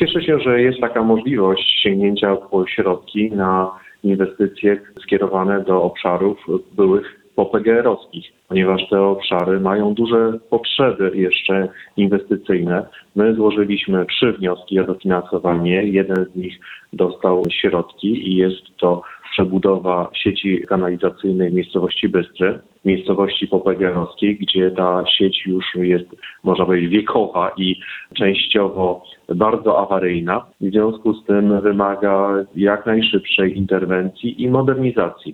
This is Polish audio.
Cieszę się, że jest taka możliwość sięgnięcia po środki na inwestycje skierowane do obszarów byłych PGR-owskich, ponieważ te obszary mają duże potrzeby jeszcze inwestycyjne. My złożyliśmy 3 wnioski o dofinansowanie. Jeden z nich dostał środki i jest to przebudowa sieci kanalizacyjnej w miejscowości Bystry, miejscowości PGR-owskiej, gdzie ta sieć już jest, można powiedzieć, wiekowa i częściowo bardzo awaryjna. W związku z tym wymaga jak najszybszej interwencji i modernizacji.